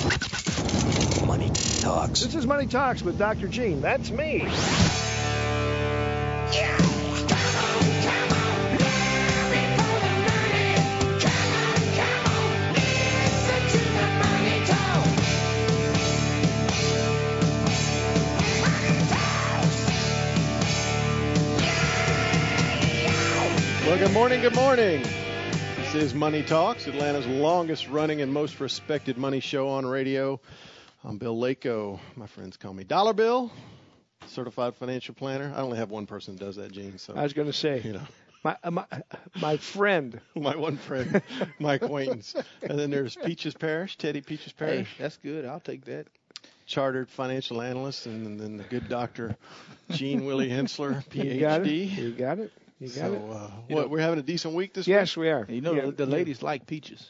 Money Talks. This is Money Talks with Dr. Gene. That's me. Well, good morning, good morning. This is Money Talks, Atlanta's longest running and most respected money show on radio. I'm Bill Lako. My friends call me Dollar Bill, certified financial planner. I only have one person that does that, Gene. So I was going to say, my friend. My one friend, my acquaintance. And then there's Peaches Parrish, Teddy Peaches Parrish. Hey, that's good. I'll take that. Chartered financial analyst, and then the good Dr. Gene Willie Hensler, PhD. You got it. We're having a decent week this week? Yes, we are. You know, the ladies like peaches.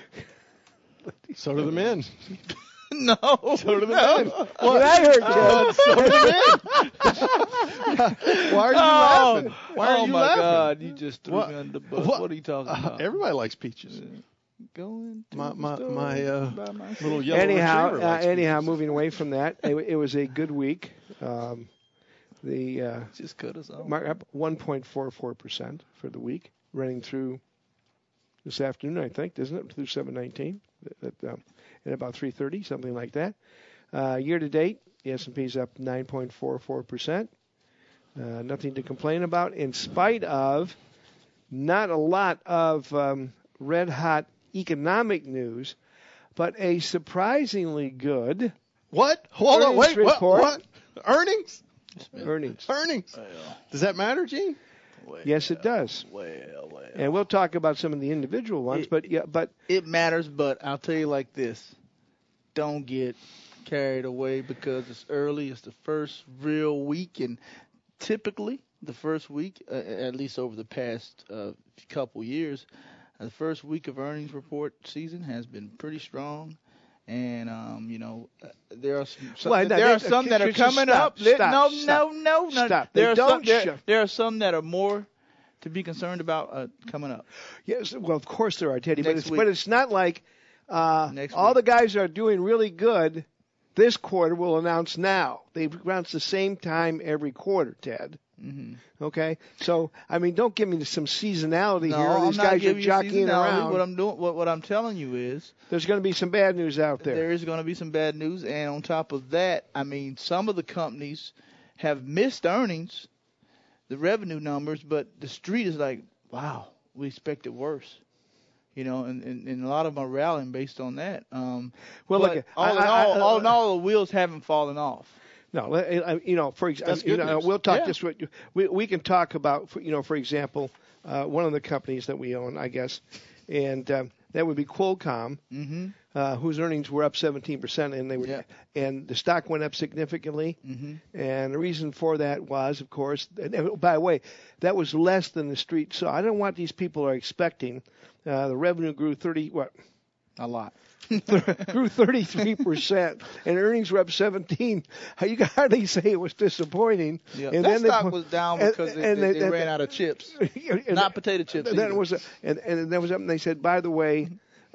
So do the men. No. So do the men. What I heard, Ted. So do the men. Why are you laughing? Why are you my laughing? God, you just threw me under the bus. What are you talking about? Everybody likes peaches. Going to My the store by myself. little yellow retriever likes Anyhow, peaches. moving away from that, it was a good week. Just cut us off. Mark up 1.44% for the week, running through this afternoon, I think, isn't it? Through 7:19, at about 3:30, something like that. Year to date, the S&P's up 9.44%. Nothing to complain about, in spite of not a lot of red hot economic news, but a surprisingly good What? Hold on, earnings wait, report. what? Earnings? Earnings. Earnings. Does that matter, Gene? Yes, it does. Well. And we'll talk about some of the individual ones, but It matters, but I'll tell you like this. Don't get carried away because it's early. It's the first real week, and typically the first week, at least over the past couple years, the first week of earnings report season has been pretty strong. And there are some that are coming up. No. Stop. There are some that are more to be concerned about coming up. yes, well, of course there are, Teddy, Next week. but it's not like Next all week. the guys that are doing really good this quarter will announce now. They announce the same time every quarter, Ted. Mm-hmm. Okay, so I mean, don't give me some seasonality No, here. I'm These not guys are giving you jockeying seasonality. around. What I'm telling you is There's going to be some bad news out there. there is going to be some bad news, and on top of that, I mean, some of the companies have missed earnings, the revenue numbers, but the street is like, wow, we expected worse. You know, and a lot of them are rallying based on that. Well, but look, all in all, the wheels haven't fallen off. No, for example, That's good news. we'll talk Yeah. just what we can talk about. For example, one of the companies that we own, I guess, and that would be Qualcomm, whose earnings were up 17%, and they were, Yeah. and the stock went up significantly. Mm-hmm. And the reason for that was, of course, and by the way, that was less than the street. So I don't know what these people are expecting. The revenue grew A lot. grew 33%, and earnings were up 17%. You can hardly say it was disappointing. Yeah. And That then stock was down because they ran out of chips. Not potato chips. And then either. it was, and there was something they said. By the way,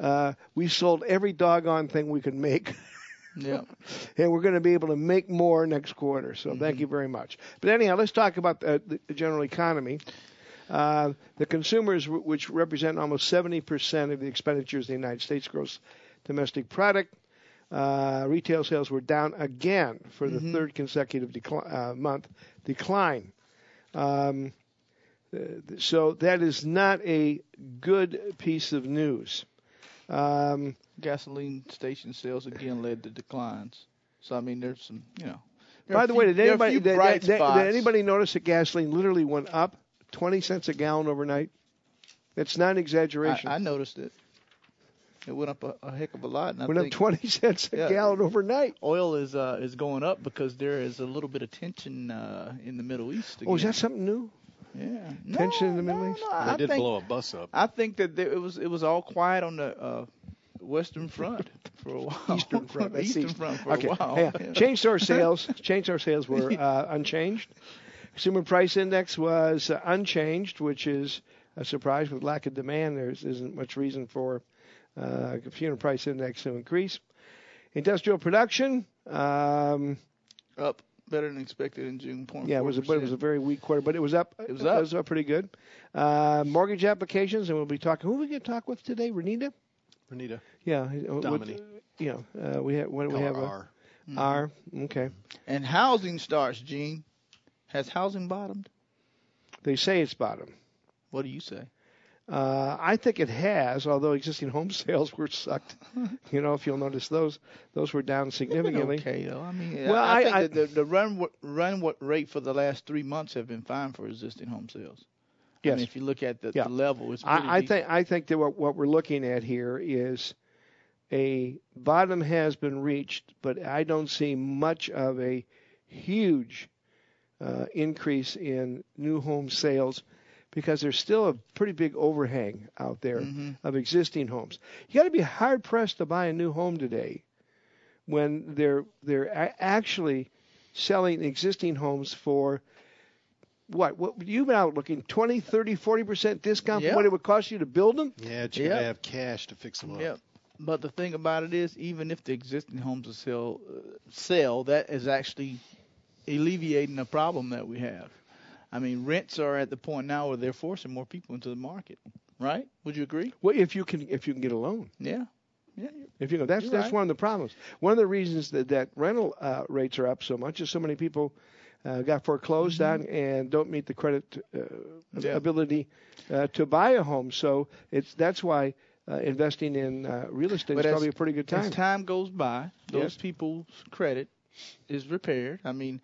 we sold every doggone thing we could make. Yeah. And we're going to be able to make more next quarter. So thank you very much. But anyhow, let's talk about the general economy. The consumers, which represent almost 70% of the expenditures of the United States gross domestic product, retail sales were down again for the third consecutive month decline. So that is not a good piece of news. Gasoline station sales again led to declines. So I mean, there's some, By the way, did bright spots. anybody notice that gasoline literally went up 20 cents a gallon overnight? That's not an exaggeration. I noticed it. It went up a heck of a lot. And I went up think 20 cents a gallon overnight. Oil is going up because there is a little bit of tension in the Middle East. Again. Oh, is that something new? Yeah. Tension in the Middle East? No, They did blow a bus up. I think that it was all quiet on the Western Front for a while. Eastern Front. The Eastern Front for a while. Hey, Yeah. chain store sales were unchanged. Consumer price index was unchanged, which is a surprise. With lack of demand, there isn't much reason for consumer price index to increase. Industrial production. Up better than expected in June. 0.4%. Yeah, it was a very weak quarter, but it was up. It was up pretty good. Mortgage applications, and we'll be talking. Who are we going to talk with today? Renita. Yeah. Dominique. We have. What do we have? R. R. Okay. And housing starts, Gene. Has housing bottomed? They say it's bottom. What do you say? I think it has, although existing home sales were sucked. If you'll notice, those were down significantly. Okay, though. I mean, well, I think that the run rate for the last 3 months have been fine for existing home sales. Yes. I mean, if you look at the level, it's pretty I think that what we're looking at here is a bottom has been reached, but I don't see much of a huge increase in new home sales because there's still a pretty big overhang out there of existing homes. You got to be hard pressed to buy a new home today when they're actually selling existing homes for what you've been out looking 20, 30, 40% discount from what it would cost you to build them? Yeah, but you got to have cash to fix them up. Yeah. But the thing about it is, even if the existing homes are sell, that is actually alleviating a problem that we have. I mean, rents are at the point now where they're forcing more people into the market, right? Would you agree? Well, if you can get a loan. Yeah. If that's right. one of the problems. One of the reasons that rental rates are up so much is so many people got foreclosed on and don't meet the credit ability to buy a home. So that's why investing in real estate is probably a pretty good time. As time goes by, those people's credit is repaired. I mean,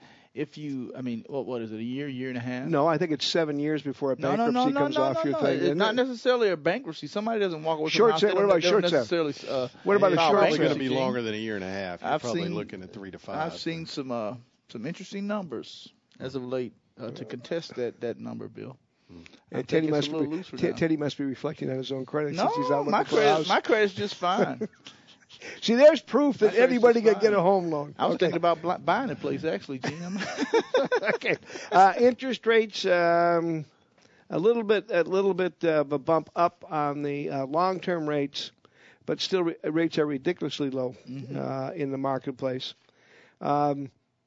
what is it, a year and a half? No, I think it's 7 years before a bankruptcy comes off your thing. It's not necessarily a bankruptcy. Somebody doesn't walk away from short sale. What about short sale? What about a short sale? It's going to be longer than a year and a half. You're probably looking at 3 to 5. I've seen some interesting numbers as of late to contest that number, Bill. And Teddy must be reflecting on his own credit since he's out looking for a house. My credit's just fine. See, there's proof that anybody can get a home loan. I was thinking about buying a place, actually, Jim. Okay. Interest rates, a little bit of a bump up on the long-term rates, but still rates are ridiculously low in the marketplace. You want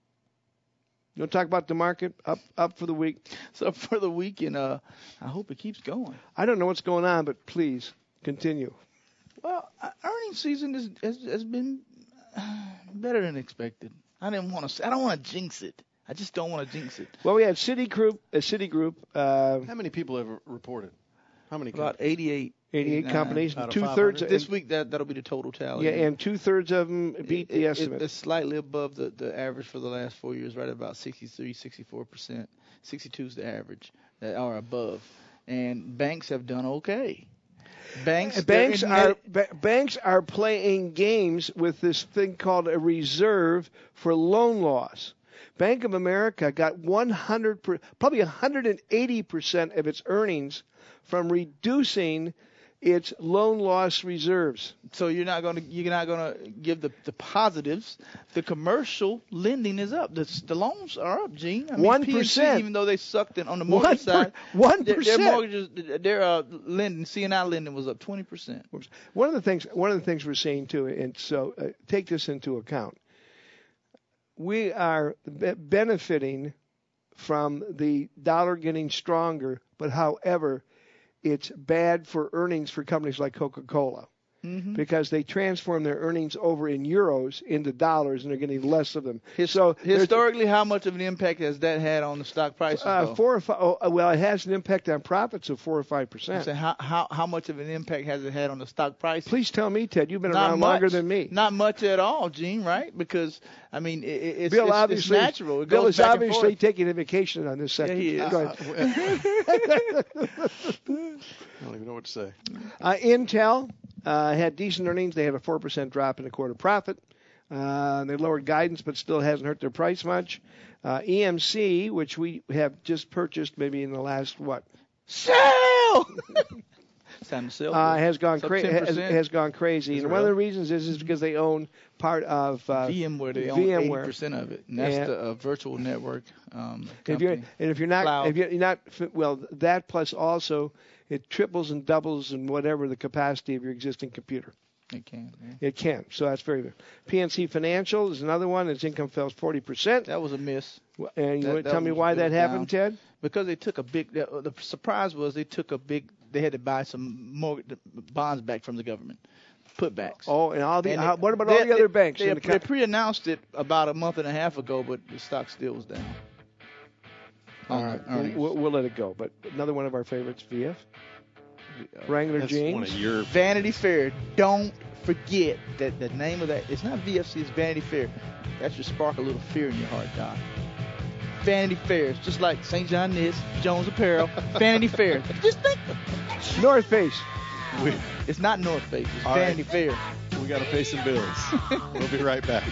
to talk about the market up for the week? So for the week, and I hope it keeps going. I don't know what's going on, but please continue. Well, earnings season has been better than expected. I don't want to jinx it. I just don't want to jinx it. Well, we had Citigroup. How many people have reported? How many? About 88 companies. Out of 2/3 this week. That'll be the total tally. Yeah, and 2/3 of them beat the estimate. It's slightly above the average for the last 4 years, right about 63, 64%. 62 is the average, or above. And banks have done okay. Banks are playing games with this thing called a reserve for loan loss. Bank of America got probably 180% of its earnings from reducing its loan loss reserves. So you're not going to give the positives. The commercial lending is up. The loans are up, Gene. I mean, 1%. PNC, even though they sucked in on the mortgage side, 1%. Their mortgages, their lending, C&I lending was up 20%. One of the things we're seeing too, and so take this into account. We are benefiting from the dollar getting stronger, but however, it's bad for earnings for companies like Coca-Cola because they transform their earnings over in euros into dollars, and they're getting less of them. So historically, how much of an impact has that had on the stock prices? 4 or 5. Well, it has an impact on profits of 4 or 5%. So how much of an impact has it had on the stock price? Please tell me, Ted. You've been around longer than me. Not much at all, Gene. Right? Because I mean, it's natural. It Bill goes is obviously taking a vacation on this second. Yeah, he is. Go ahead. I don't even know what to say. Intel had decent earnings. They had a 4% drop in the quarter profit. They lowered guidance, but still hasn't hurt their price much. EMC, which we have just purchased maybe in the last, Sell! It's time to sell. Has gone crazy. And one of the reasons is because they own part of VMware. They own 80% of it. And that's the virtual network company. If you're not, well, that plus also it triples and doubles and whatever the capacity of your existing computer. It can. Yeah. It can. So that's very good. PNC Financial is another one. Its income fell 40%. That was a miss. And you want to tell me was why that down. happened, Ted? Because they took a big. The surprise was they had to buy some more bonds back from the government, putbacks. Oh, and what about all the other banks? They pre-announced it about a month and a half ago, but the stock still was down. All right, we'll let it go. But another one of our favorites, VF. Wrangler That's jeans. one of your Vanity Fair. Don't forget that the name of that, it's not VFC, it's Vanity Fair. That should spark a little fear in your heart, Doc. Vanity Fair. It's just like St. John Knits, Jones Apparel, Vanity Fair. Just think. North Face. It's not North Face. It's Vanity Fair. We got to pay some bills. We'll be right back.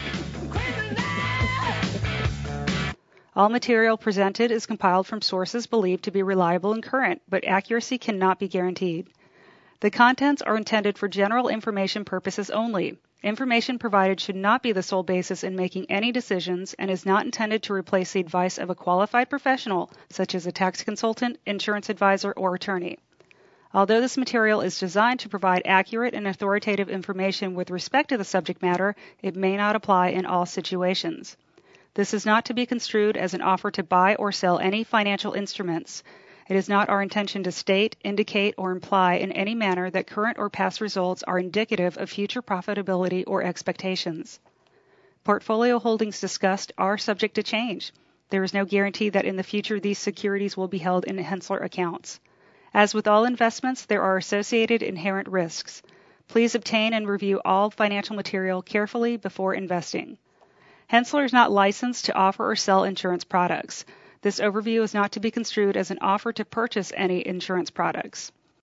All material presented is compiled from sources believed to be reliable and current, but accuracy cannot be guaranteed. The contents are intended for general information purposes only. Information provided should not be the sole basis in making any decisions and is not intended to replace the advice of a qualified professional, such as a tax consultant, insurance advisor, or attorney. Although this material is designed to provide accurate and authoritative information with respect to the subject matter, it may not apply in all situations. This is not to be construed as an offer to buy or sell any financial instruments. It is not our intention to state, indicate, or imply in any manner that current or past results are indicative of future profitability or expectations. Portfolio holdings discussed are subject to change. There is no guarantee that in the future these securities will be held in Henssler accounts. As with all investments, there are associated inherent risks. Please obtain and review all financial material carefully before investing. Henssler is not licensed to offer or sell insurance products. This overview is not to be construed as an offer to purchase any insurance products.